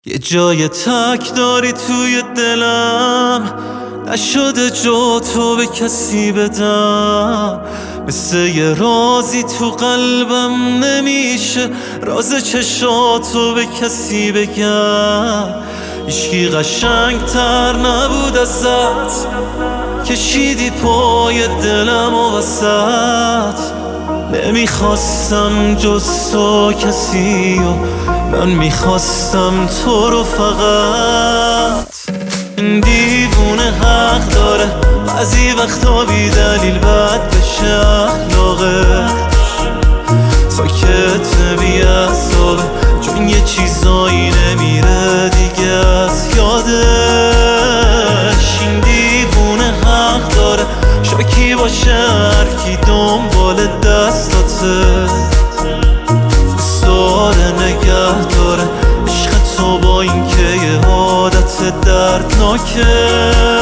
یه جای تک داری توی دلم، نشده جا تو به کسی بدم. مثل یه رازی تو قلبم نمیشه راز چشاتو به کسی بگم. هیچکی قشنگ تر نبود ازت، کشیدی پای دلم و وسط. نمیخواستم جز تو کسی و من میخواستم تو رو فقط. این دیوونه حق داره بعضی وقتا بی دلیل بد بشه اخلاقش. ساکت بی اعصابه چون یه چیزایی نمیره دیگه از یادش. این دیوونه حق داره شاکی باشه هرکی دنبال دستاته. دوستاره نگه داره عشق تو با این که یه عادت دردناکه.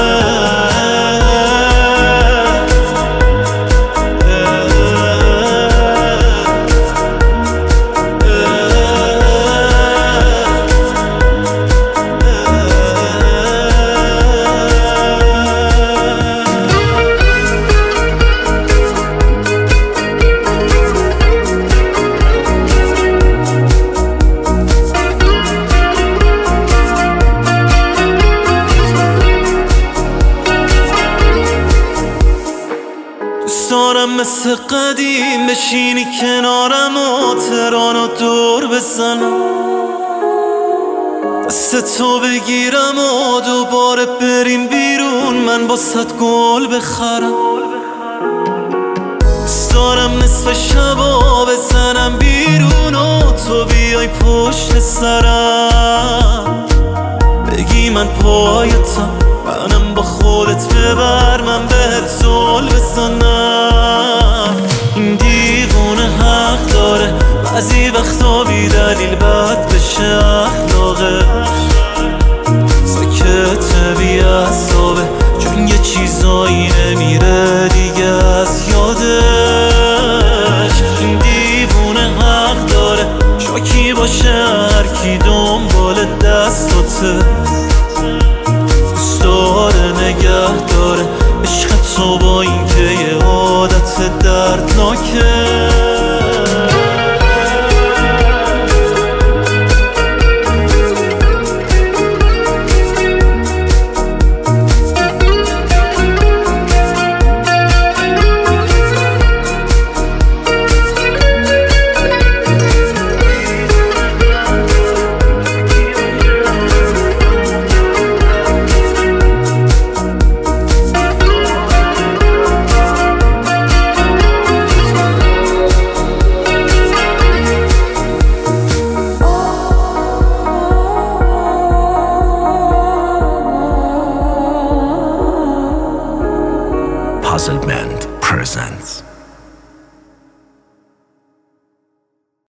دارم مثل قدیم بشینی کنارم و ترانو دور بزنم، دست تو بگیرم و دوباره بریم بیرون من باست گل بخرم. دارم نصف شبا بزنم بیرون و تو بیای پشت سرم، بگی من پایتم منم با خودت ببر من بهت زل بزنم. این دیوونه حق داره بعضی وقتا بی دلیل بد بشه اخلاقش. ساکت بی اعصابه چون یه چیزایی نمیره دیگه از یادش. این دیوونه حق داره شاکی باشه هرکی دنبال دستاته. دوستاره نگه داره عشق تو با این که یه عادت دردناکه. Puzzle Band presents